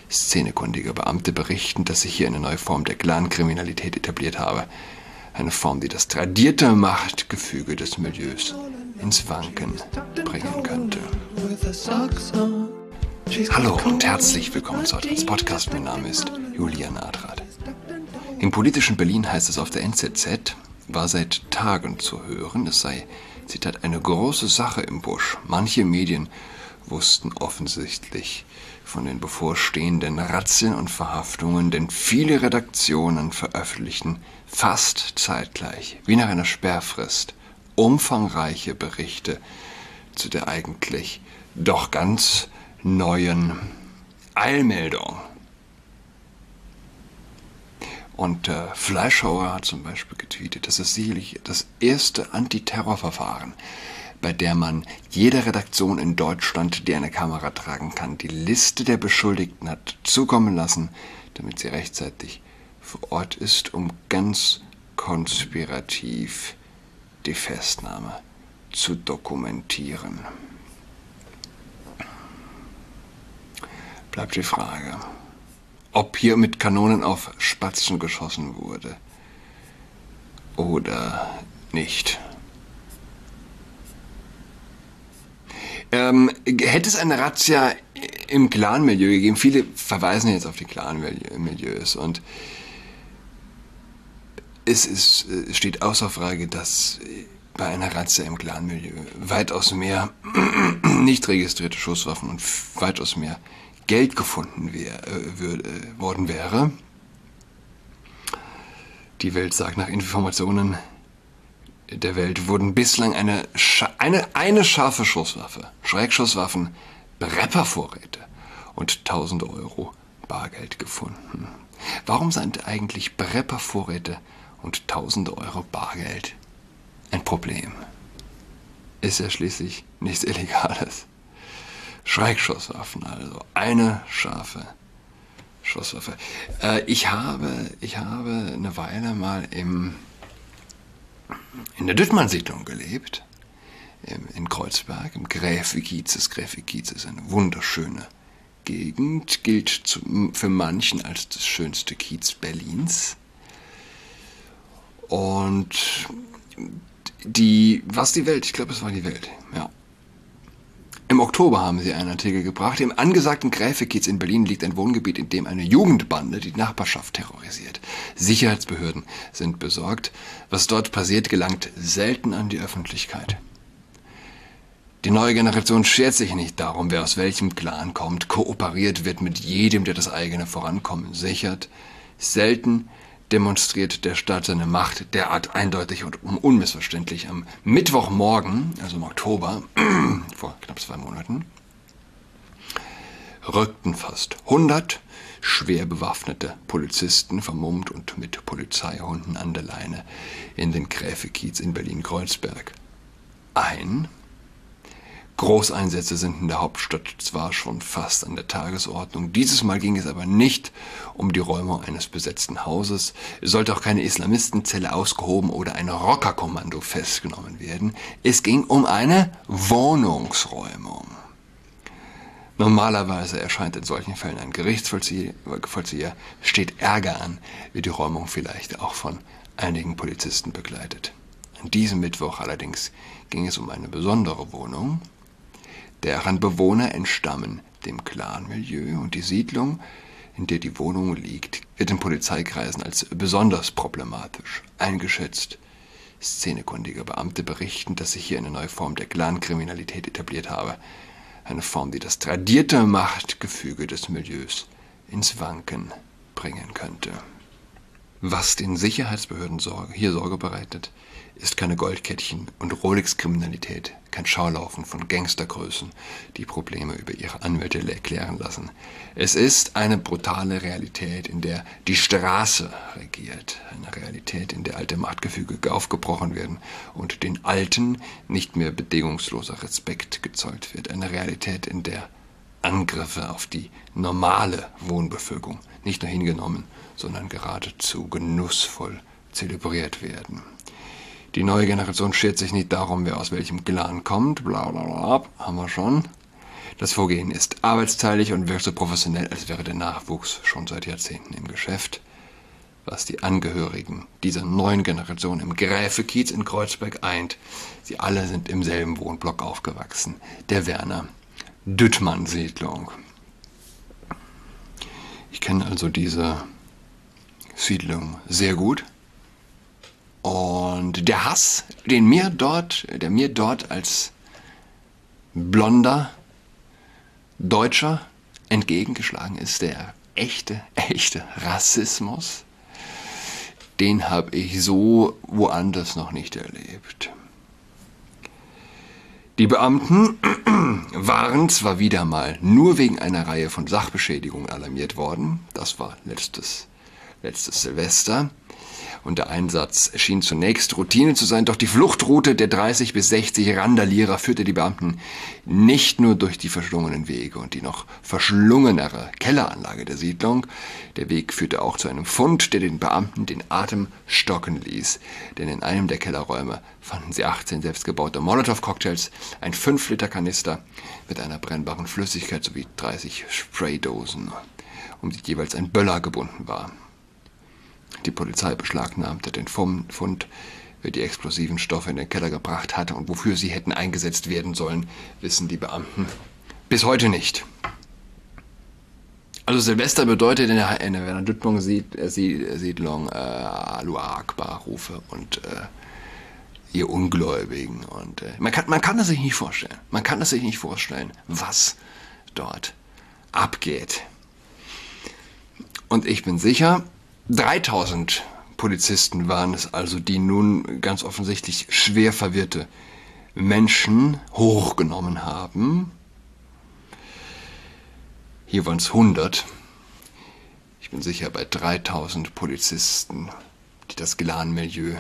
Szenekundige Beamte berichten, dass sich hier eine neue Form der Clankriminalität etabliert habe. Eine Form, die das tradierte Machtgefüge des Milieus ins Wanken bringen könnte. Hallo und herzlich willkommen zu Adrens Podcast. Mein Name ist Julian Adrat. Im politischen Berlin heißt es auf der NZZ, war seit Tagen zu hören, es sei, Zitat, eine große Sache im Busch. Manche Medien wussten offensichtlich von den bevorstehenden Razzien und Verhaftungen, denn viele Redaktionen veröffentlichten fast zeitgleich, wie nach einer Sperrfrist, umfangreiche Berichte zu der eigentlich doch ganz neuen Eilmeldung. Und Fleischhauer hat zum Beispiel getweetet, das ist sicherlich das erste Antiterrorverfahren, bei der man jeder Redaktion in Deutschland, die eine Kamera tragen kann, die Liste der Beschuldigten hat zukommen lassen, damit sie rechtzeitig vor Ort ist, um ganz konspirativ die Festnahme zu dokumentieren. Bleibt die Frage, ob hier mit Kanonen auf Spatzen geschossen wurde oder nicht. Hätte es eine Razzia im Clan-Milieu gegeben? Viele verweisen jetzt auf die Clan-Milieus und es steht außer Frage, dass bei einer Razzia im Clan-Milieu weitaus mehr nicht registrierte Schusswaffen und weitaus mehr Geld gefunden worden wäre. Die Welt sagt, nach Informationen der Welt wurden bislang eine scharfe Schusswaffe, Schreckschusswaffen, Breppervorräte und 1000 Euro Bargeld gefunden. Warum sind eigentlich Breppervorräte und 1000 Euro Bargeld ein Problem? Ist ja schließlich nichts Illegales. Schreckschusswaffen, also eine scharfe Schusswaffe. Ich habe eine Weile mal in der Düttmann-Siedlung gelebt, in Kreuzberg, im Gräfekiez. Das Gräfekiez ist eine wunderschöne Gegend, gilt für manchen als das schönste Kiez Berlins. Und die Welt? Ich glaube, es war die Welt, ja. Im Oktober haben sie einen Artikel gebracht. Im angesagten Gräfekiez in Berlin liegt ein Wohngebiet, in dem eine Jugendbande die Nachbarschaft terrorisiert. Sicherheitsbehörden sind besorgt. Was dort passiert, gelangt selten an die Öffentlichkeit. Die neue Generation schert sich nicht darum, wer aus welchem Clan kommt. Kooperiert wird mit jedem, der das eigene Vorankommen sichert. Selten demonstriert der Staat seine Macht derart eindeutig und unmissverständlich. Am Mittwochmorgen, also im Oktober, vor knapp 2 Monaten, rückten fast 100 schwer bewaffnete Polizisten, vermummt und mit Polizeihunden an der Leine, in den Gräfekiez in Berlin-Kreuzberg ein. Großeinsätze sind in der Hauptstadt zwar schon fast an der Tagesordnung, dieses Mal ging es aber nicht um die Räumung eines besetzten Hauses, es sollte auch keine Islamistenzelle ausgehoben oder ein Rockerkommando festgenommen werden, es ging um eine Wohnungsräumung. Normalerweise erscheint in solchen Fällen ein Gerichtsvollzieher, steht Ärger an, wird die Räumung vielleicht auch von einigen Polizisten begleitet. An diesem Mittwoch allerdings ging es um eine besondere Wohnung, deren Bewohner entstammen dem Clan-Milieu, und die Siedlung, in der die Wohnung liegt, wird in Polizeikreisen als besonders problematisch eingeschätzt. Szenekundige Beamte berichten, dass sich hier eine neue Form der Clankriminalität etabliert habe. Eine Form, die das tradierte Machtgefüge des Milieus ins Wanken bringen könnte. Was den Sicherheitsbehörden hier Sorge bereitet, ist keine Goldkettchen- und Rolex-Kriminalität, kein Schaulaufen von Gangstergrößen, die Probleme über ihre Anwälte erklären lassen. Es ist eine brutale Realität, in der die Straße regiert, eine Realität, in der alte Machtgefüge aufgebrochen werden und den Alten nicht mehr bedingungsloser Respekt gezollt wird, eine Realität, in der Angriffe auf die normale Wohnbevölkerung nicht nur hingenommen, sondern geradezu genussvoll zelebriert werden. Die neue Generation schert sich nicht darum, wer aus welchem Clan kommt, bla bla bla, haben wir schon. Das Vorgehen ist arbeitsteilig und wirkt so professionell, als wäre der Nachwuchs schon seit Jahrzehnten im Geschäft. Was die Angehörigen dieser neuen Generation im Gräfekiez in Kreuzberg eint, sie alle sind im selben Wohnblock aufgewachsen, der Werner-Düttmann-Siedlung. Ich kenne also diese Siedlung sehr gut. Und der Hass, der mir dort als blonder Deutscher entgegengeschlagen ist, der echte Rassismus, den habe ich so woanders noch nicht erlebt. Die Beamten waren zwar wieder mal nur wegen einer Reihe von Sachbeschädigungen alarmiert worden, das war letztes Silvester, und der Einsatz schien zunächst Routine zu sein, doch die Fluchtroute der 30 bis 60 Randalierer führte die Beamten nicht nur durch die verschlungenen Wege und die noch verschlungenere Kelleranlage der Siedlung. Der Weg führte auch zu einem Fund, der den Beamten den Atem stocken ließ, denn in einem der Kellerräume fanden sie 18 selbstgebaute Molotow-Cocktails, ein 5-Liter-Kanister mit einer brennbaren Flüssigkeit sowie 30 Spraydosen, um die jeweils ein Böller gebunden war. Die Polizei beschlagnahmte den Fund, wer die explosiven Stoffe in den Keller gebracht hatte und wofür sie hätten eingesetzt werden sollen, wissen die Beamten bis heute nicht. Also Silvester bedeutet in der Werner-Düttmann-Siedlung Allahu Akbar-Rufe und ihr Ungläubigen. Und man kann das sich nicht vorstellen. Man kann das sich nicht vorstellen, was dort abgeht. Und ich bin sicher, 3000 Polizisten waren es also, die nun ganz offensichtlich schwer verwirrte Menschen hochgenommen haben. Hier waren es 100. Ich bin sicher, bei 3000 Polizisten, die das Clan-Milieu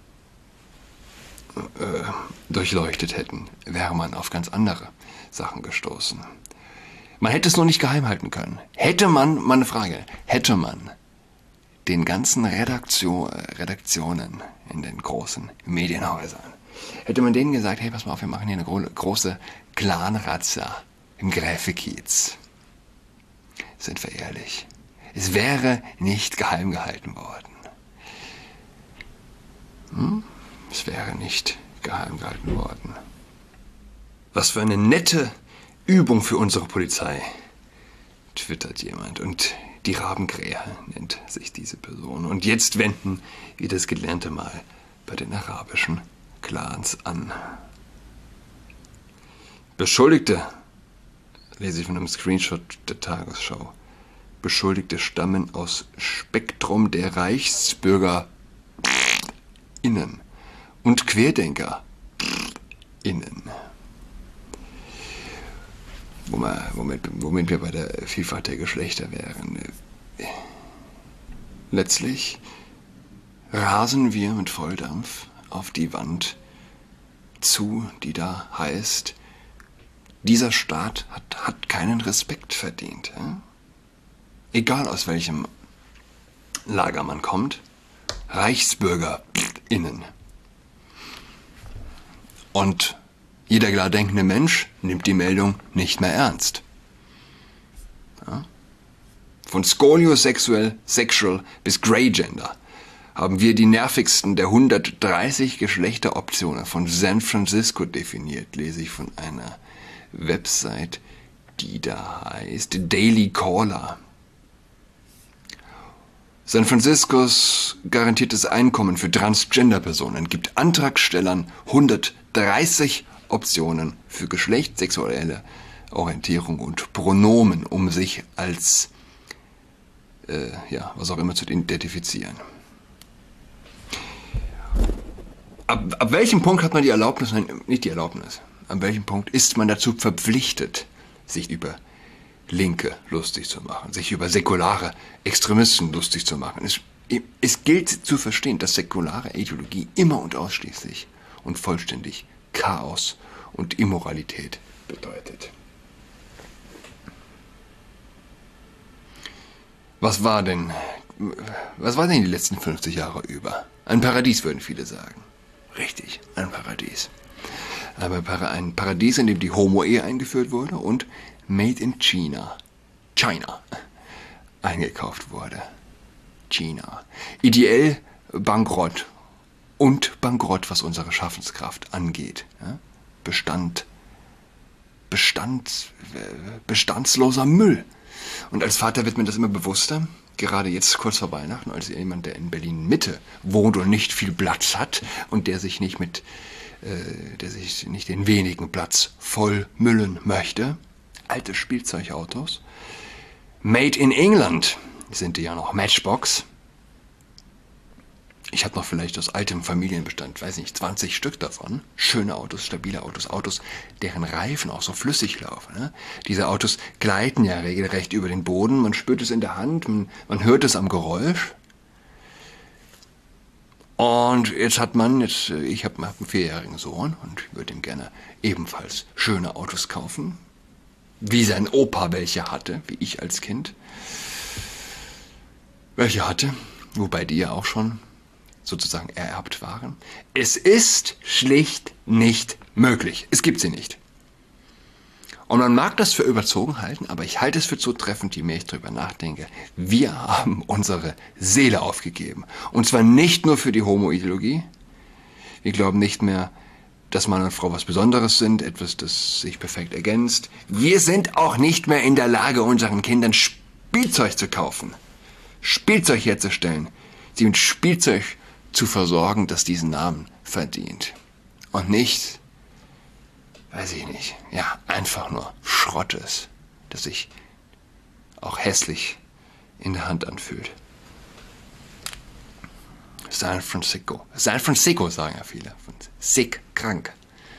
durchleuchtet hätten, wäre man auf ganz andere Sachen gestoßen. Man hätte es nur nicht geheim halten können. Hätte man, meine Frage, hätte man den ganzen Redaktionen in den großen Medienhäusern, hätte man denen gesagt, hey, pass mal auf, wir machen hier eine große Clan-Razzia im Gräfekiez. Sind wir ehrlich, es wäre nicht geheim gehalten worden. Es wäre nicht geheim gehalten worden. Was für eine nette Übung für unsere Polizei, twittert jemand. Und die Rabenkrähe nennt sich diese Person. Und jetzt wenden wir das Gelernte mal bei den arabischen Clans an. Beschuldigte, lese ich von einem Screenshot der Tagesschau, Beschuldigte stammen aus Spektrum der ReichsbürgerInnen und QuerdenkerInnen. Womit wir bei der Vielfalt der Geschlechter wären. Letztlich rasen wir mit Volldampf auf die Wand zu, die da heißt, dieser Staat hat keinen Respekt verdient. Ja? Egal aus welchem Lager man kommt, ReichsbürgerInnen. Und jeder klar denkende Mensch nimmt die Meldung nicht mehr ernst. Ja? Von Scoliosexual bis Greygender haben wir die nervigsten der 130 Geschlechteroptionen von San Francisco definiert, lese ich von einer Website, die da heißt Daily Caller. San Franciscos garantiertes Einkommen für Transgender-Personen gibt Antragstellern 130 Optionen für Geschlecht, sexuelle Orientierung und Pronomen, um sich als was auch immer zu identifizieren. Ab welchem Punkt hat man die Erlaubnis, nein, nicht die Erlaubnis, ab welchem Punkt ist man dazu verpflichtet, sich über Linke lustig zu machen, sich über säkulare Extremisten lustig zu machen? Es gilt zu verstehen, dass säkulare Ideologie immer und ausschließlich und vollständig Chaos und Immoralität bedeutet. Was war denn die letzten 50 Jahre über? Ein Paradies, würden viele sagen. Richtig, ein Paradies. aber ein Paradies, in dem die Homo-Ehe eingeführt wurde und Made in China, eingekauft wurde. China. Ideell Bankrott und Bankrott, was unsere Schaffenskraft angeht. Ja? Bestandsloser Müll. Und als Vater wird mir das immer bewusster, gerade jetzt kurz vor Weihnachten, als jemand, der in Berlin Mitte wohnt und nicht viel Platz hat und der sich nicht den wenigen Platz voll müllen möchte. Alte Spielzeugautos. Made in England sind die ja noch, Matchbox. Ich habe noch vielleicht aus altem Familienbestand, weiß nicht, 20 Stück davon. Schöne Autos, stabile Autos, Autos, deren Reifen auch so flüssig laufen. Ne? Diese Autos gleiten ja regelrecht über den Boden, man spürt es in der Hand, man hört es am Geräusch. Und ich habe einen 4-jährigen Sohn und würde ihm gerne ebenfalls schöne Autos kaufen, wie sein Opa welche hatte, wie ich als Kind welche hatte, wobei die ja auch schon sozusagen ererbt waren. Es ist schlicht nicht möglich. Es gibt sie nicht. Und man mag das für überzogen halten, aber ich halte es für zutreffend, je mehr ich darüber nachdenke. Wir haben unsere Seele aufgegeben. Und zwar nicht nur für die Homo-Ideologie. Wir glauben nicht mehr, dass Mann und Frau was Besonderes sind, etwas, das sich perfekt ergänzt. Wir sind auch nicht mehr in der Lage, unseren Kindern Spielzeug zu kaufen, Spielzeug herzustellen, sie mit Spielzeug zu versorgen, das diesen Namen verdient. Und nicht, weiß ich nicht, ja, einfach nur Schrott ist, das sich auch hässlich in der Hand anfühlt. San Francisco sagen ja viele. Sick, krank.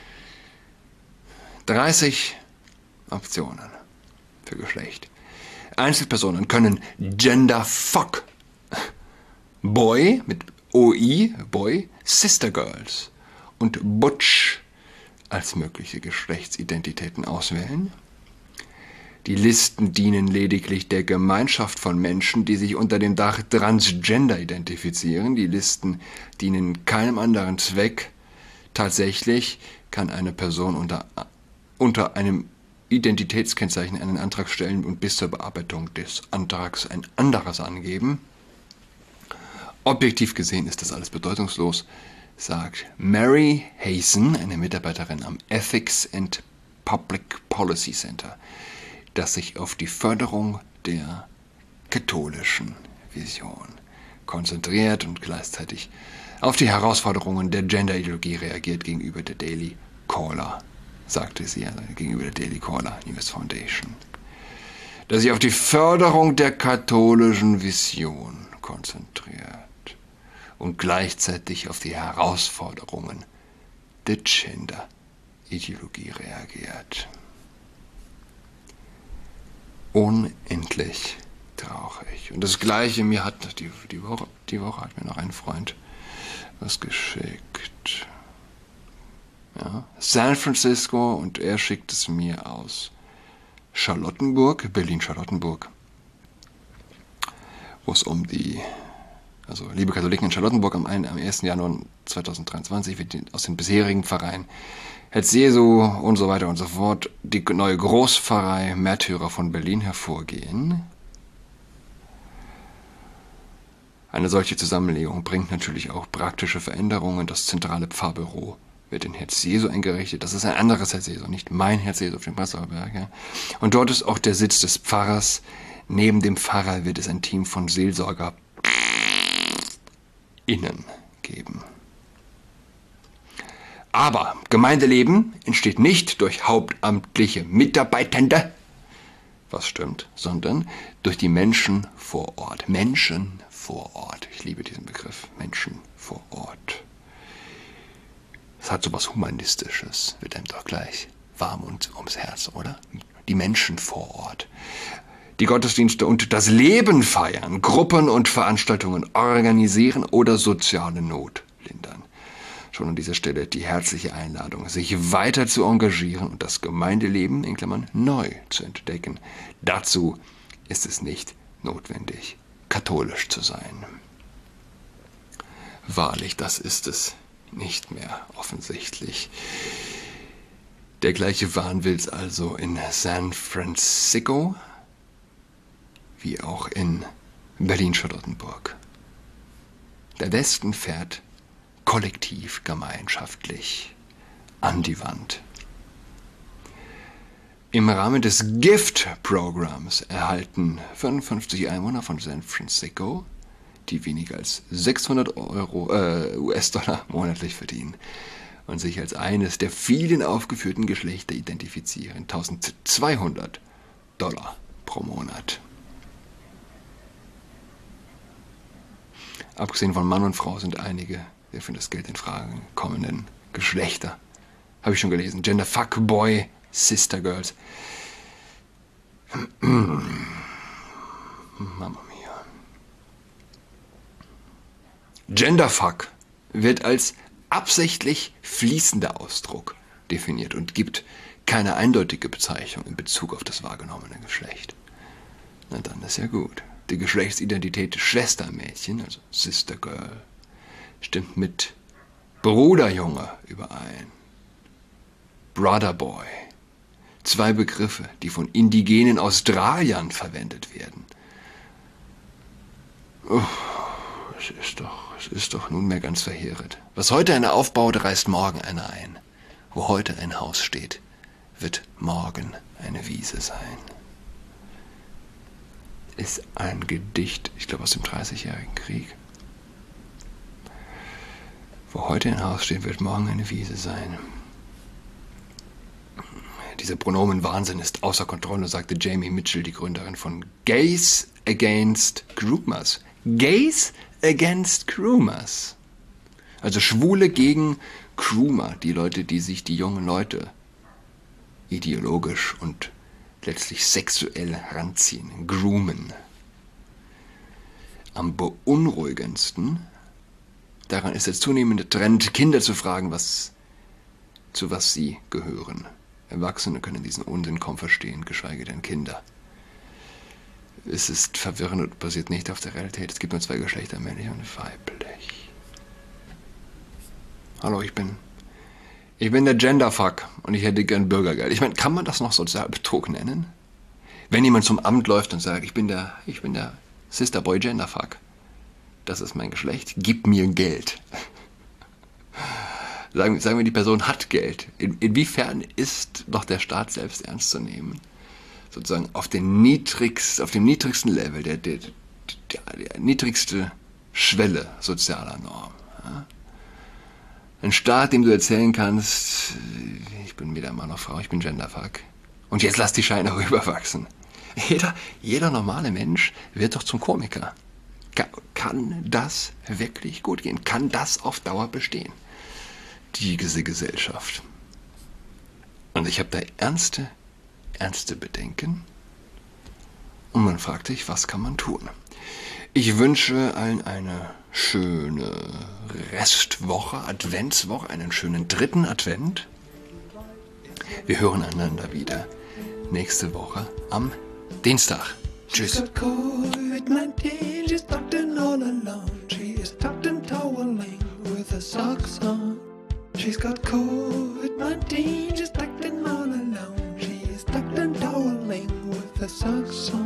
30 Optionen für Geschlecht. Einzelpersonen können Genderfuck, Boy mit OI, Boy, Sister Girls und Butch als mögliche Geschlechtsidentitäten auswählen. Die Listen dienen lediglich der Gemeinschaft von Menschen, die sich unter dem Dach Transgender identifizieren. Die Listen dienen keinem anderen Zweck. Tatsächlich kann eine Person unter einem Identitätskennzeichen einen Antrag stellen und bis zur Bearbeitung des Antrags ein anderes angeben. Objektiv gesehen ist das alles bedeutungslos, sagt Mary Hazen, eine Mitarbeiterin am Ethics and Public Policy Center, das sich auf die Förderung der katholischen Vision konzentriert und gleichzeitig auf die Herausforderungen der Gender-Ideologie reagiert gegenüber der Daily Caller, sagte sie, also gegenüber der Daily Caller News Foundation, das sich auf die Förderung der katholischen Vision konzentriert und gleichzeitig auf die Herausforderungen der Gender-Ideologie reagiert. Unendlich traurig. Und das Gleiche, mir hat die Woche hat mir noch ein Freund was geschickt. Ja, San Francisco, und er schickt es mir aus Charlottenburg, Berlin-Charlottenburg, wo es um also liebe Katholiken in Charlottenburg, am 1. Januar 2023 wird aus den bisherigen Pfarreien Herz Jesu und so weiter und so fort die neue Großpfarrei Märtyrer von Berlin hervorgehen. Eine solche Zusammenlegung bringt natürlich auch praktische Veränderungen. Das zentrale Pfarrbüro wird in Herz Jesu eingerichtet. Das ist ein anderes Herz Jesu, nicht mein Herz Jesu auf dem Prenzlauer Berg. Ja. Und dort ist auch der Sitz des Pfarrers. Neben dem Pfarrer wird es ein Team von SeelsorgerInnen geben. Aber Gemeindeleben entsteht nicht durch hauptamtliche Mitarbeitende, was stimmt, sondern durch die Menschen vor Ort. Menschen vor Ort. Ich liebe diesen Begriff. Menschen vor Ort. Es hat so was Humanistisches, wird einem doch gleich warm ums Herz, oder? Die Menschen vor Ort. Die Gottesdienste und das Leben feiern, Gruppen und Veranstaltungen organisieren oder soziale Not lindern. Schon an dieser Stelle die herzliche Einladung, sich weiter zu engagieren und das Gemeindeleben, in Klammern, neu zu entdecken. Dazu ist es nicht notwendig, katholisch zu sein. Wahrlich, das ist es nicht mehr offensichtlich. Der gleiche Wahnwitz also in San Francisco wie auch in Berlin-Charlottenburg. Der Westen fährt kollektiv, gemeinschaftlich an die Wand. Im Rahmen des GIFT-Programms erhalten 55 Einwohner von San Francisco, die weniger als 600 US-Dollar monatlich verdienen und sich als eines der vielen aufgeführten Geschlechter identifizieren, 1200 Dollar pro Monat. Abgesehen von Mann und Frau sind einige der für das Geld in Frage kommenden Geschlechter, habe ich schon gelesen, Gender Fuckboy, Sister Girls. Mamma mia. Genderfuck wird als absichtlich fließender Ausdruck definiert und gibt keine eindeutige Bezeichnung in Bezug auf das wahrgenommene Geschlecht. Na dann ist ja gut. Die Geschlechtsidentität des Schwestermädchen, also Sister Girl, stimmt mit Bruderjunge überein. Brother Boy. Zwei Begriffe, die von indigenen Australiern verwendet werden. Es ist doch nunmehr ganz verheerend. Was heute einer aufbaut, reißt morgen einer ein. Wo heute ein Haus steht, wird morgen eine Wiese sein. Ist ein Gedicht, ich glaube aus dem 30-jährigen Krieg. Wo heute ein Haus steht, wird morgen eine Wiese sein. Dieser Pronomenwahnsinn ist außer Kontrolle, sagte Jamie Mitchell, die Gründerin von Gays Against Groomers. Gays Against Groomers. Also Schwule gegen Groomer, die Leute, die sich die jungen Leute ideologisch und letztlich sexuell heranziehen, groomen. Am beunruhigendsten daran ist der zunehmende Trend, Kinder zu fragen, zu was sie gehören. Erwachsene können diesen Unsinn kaum verstehen, geschweige denn Kinder. Es ist verwirrend und basiert nicht auf der Realität. Es gibt nur zwei Geschlechter, männlich und weiblich. Hallo, ich bin der Genderfuck und ich hätte gern Bürgergeld. Ich meine, kann man das noch Sozialbetrug nennen? Wenn jemand zum Amt läuft und sagt, ich bin der Sisterboy Genderfuck, das ist mein Geschlecht, gib mir Geld. Sagen wir, die Person hat Geld. Inwiefern ist noch der Staat selbst ernst zu nehmen? Sozusagen auf dem niedrigsten Level, der niedrigste Schwelle sozialer Norm. Ja? Ein Staat, dem du erzählen kannst, ich bin weder Mann noch Frau, ich bin Genderfuck. Und jetzt lass die Scheine rüberwachsen. Jeder normale Mensch wird doch zum Komiker. Kann das wirklich gut gehen? Kann das auf Dauer bestehen? Diese Gesellschaft. Und ich habe da ernste Bedenken. Und man fragt sich, was kann man tun? Ich wünsche allen eine schöne Restwoche, Adventswoche, einen schönen 3. Advent. Wir hören einander wieder nächste Woche am Dienstag. Tschüss. She's got COVID-19, she's tucked in all alone. She's tucked and toweling with her socks on.